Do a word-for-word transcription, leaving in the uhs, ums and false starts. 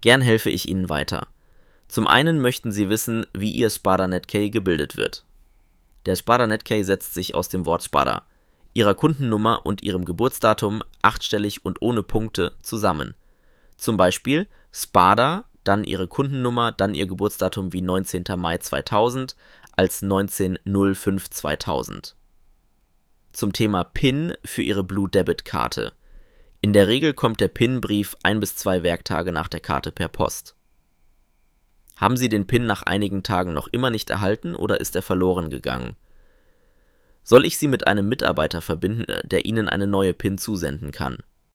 Gern helfe ich Ihnen weiter. Zum einen möchten Sie wissen, wie Ihr Spada-Net-Key gebildet wird. Der Spada-Net-Key setzt sich aus dem Wort Spada, Ihrer Kundennummer und Ihrem Geburtsdatum, achtstellig und ohne Punkte, zusammen. Zum Beispiel Spada, dann Ihre Kundennummer, dann Ihr Geburtsdatum wie neunzehnter Mai zweitausend als neunzehn null fünf zweitausend. Zum Thema PIN für Ihre Blue Debit Karte. In der Regel kommt der PIN-Brief ein bis zwei Werktage nach der Karte per Post. Haben Sie den PIN nach einigen Tagen noch immer nicht erhalten oder ist er verloren gegangen? Soll ich Sie mit einem Mitarbeiter verbinden, der Ihnen eine neue PIN zusenden kann?